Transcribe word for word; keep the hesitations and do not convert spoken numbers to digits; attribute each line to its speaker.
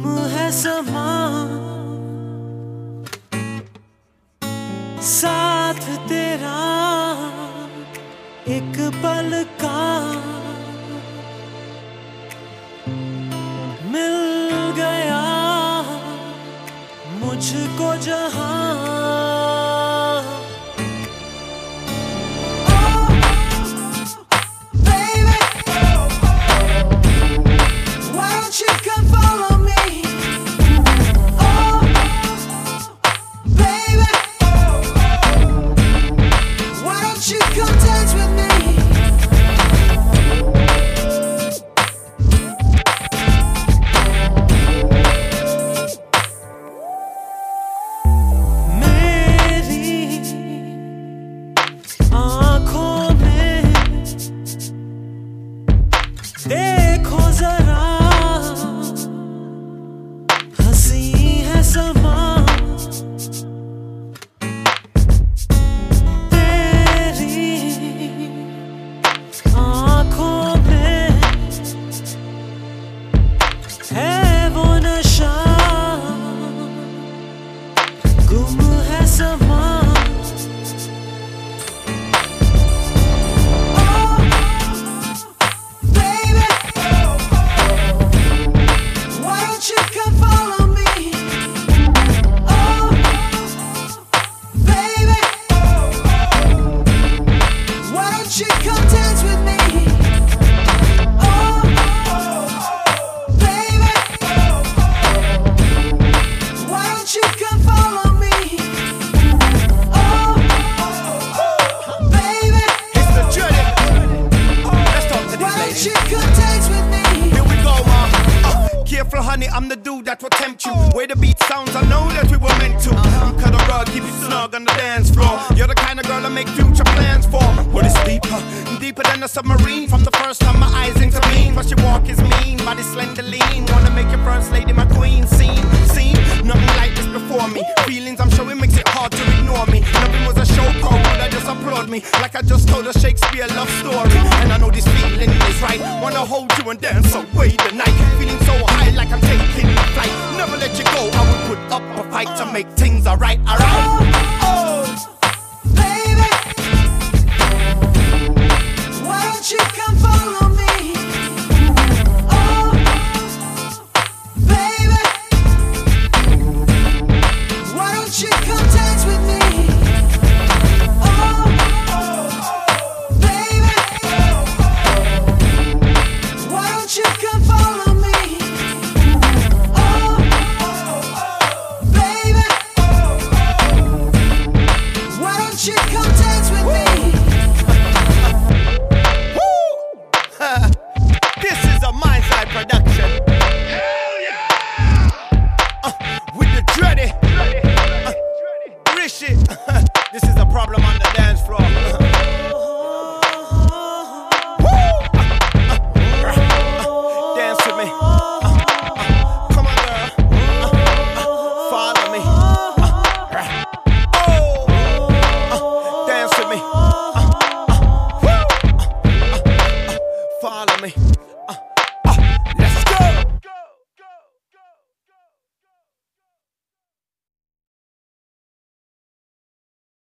Speaker 1: गुम है समा साथ तेरा एक पल का मिल गया मुझको जहां। देखो जरा हंसी है समा तेरी आंखों में है वो नशा गुम है समा।
Speaker 2: Honey, I'm the dude that will tempt you. Where the beat sounds, I know that we were meant to. I'm cut a rug, keep it snug on the dance floor. You're the kind of girl I make future plans for. Well, it's deeper, deeper than a submarine. From the first time my eyes intervene, but she walk is mean, body slender lean. Wanna make your first lady my queen. Scene, scene, nothing like this before me. Feelings I'm showing makes it hard to ignore me. Nothing was a show code, I just applaud me like I just told a Shakespeare love story. And I know this feeling is right. Wanna hold you and dance away the night. Feeling so high like I'm taking a flight. Never let you go, I would put up a fight to make things alright, alright. Oh, oh,
Speaker 1: baby, why don't you come follow me? Oh, baby, why don't you come dance with me? Oh, baby, why don't you come follow me? You come dance with me.
Speaker 2: Woo! This is a Mind's Eye production. Hell yeah! Uh, with the Dreddy, uh, Rishi. This is a problem on the dance floor. Woo! Uh, uh, uh, dance with me. Uh, uh, come on, girl. Uh, uh, follow me. Follow me.